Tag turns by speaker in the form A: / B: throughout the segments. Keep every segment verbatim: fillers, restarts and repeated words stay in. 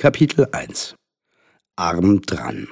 A: Kapitel eins. Arm dran.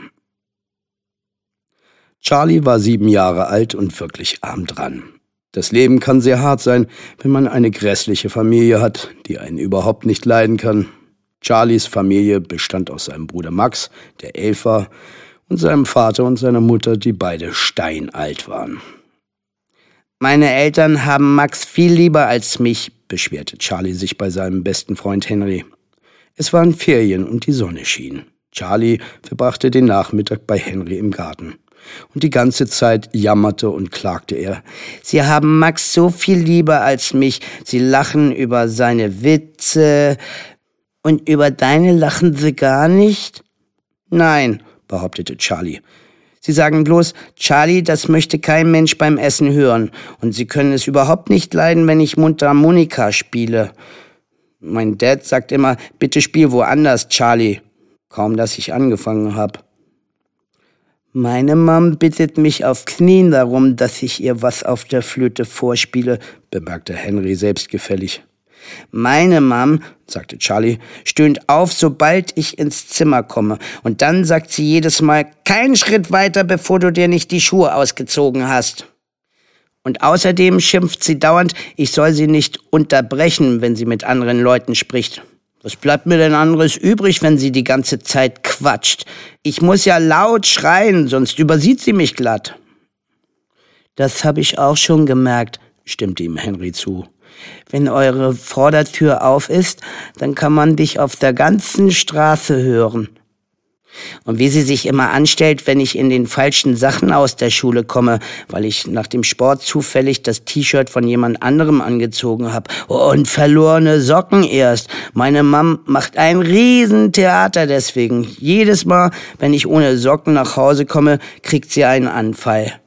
A: Charlie war sieben Jahre alt und wirklich arm dran. Das Leben kann sehr hart sein, wenn man eine grässliche Familie hat, die einen überhaupt nicht leiden kann. Charlies Familie bestand aus seinem Bruder Max, der elf war, und seinem Vater und seiner Mutter, die beide steinalt waren. »Meine Eltern haben Max viel lieber als mich«, beschwerte Charlie sich bei seinem besten Freund Henry. Es waren Ferien und die Sonne schien. Charlie verbrachte den Nachmittag bei Henry im Garten. Und die ganze Zeit jammerte und klagte er. »Sie haben Max so viel lieber als mich. Sie lachen über seine Witze. Und über deine lachen sie gar nicht?« »Nein«, behauptete Charlie. »Sie sagen bloß, Charlie, das möchte kein Mensch beim Essen hören. Und sie können es überhaupt nicht leiden, wenn ich Mundharmonika spiele. Mein Dad sagt immer, bitte spiel woanders, Charlie. Kaum, dass ich angefangen habe. Meine Mom bittet mich auf Knien darum, dass ich ihr was auf der Flöte vorspiele«, bemerkte Henry selbstgefällig. »Meine Mom«, sagte Charlie, »stöhnt auf, sobald ich ins Zimmer komme. Und dann sagt sie jedes Mal, keinen Schritt weiter, bevor du dir nicht die Schuhe ausgezogen hast. Und außerdem schimpft sie dauernd, ich soll sie nicht unterbrechen, wenn sie mit anderen Leuten spricht. Was bleibt mir denn anderes übrig, wenn sie die ganze Zeit quatscht? Ich muss ja laut schreien, sonst übersieht sie mich glatt.« »Das habe ich auch schon gemerkt«, stimmte ihm Henry zu. »Wenn eure Vordertür auf ist, dann kann man dich auf der ganzen Straße hören. Und wie sie sich immer anstellt, wenn ich in den falschen Sachen aus der Schule komme, weil ich nach dem Sport zufällig das T-Shirt von jemand anderem angezogen habe. Und verlorene Socken erst. Meine Mom macht ein Riesentheater deswegen. Jedes Mal, wenn ich ohne Socken nach Hause komme, kriegt sie einen Anfall.«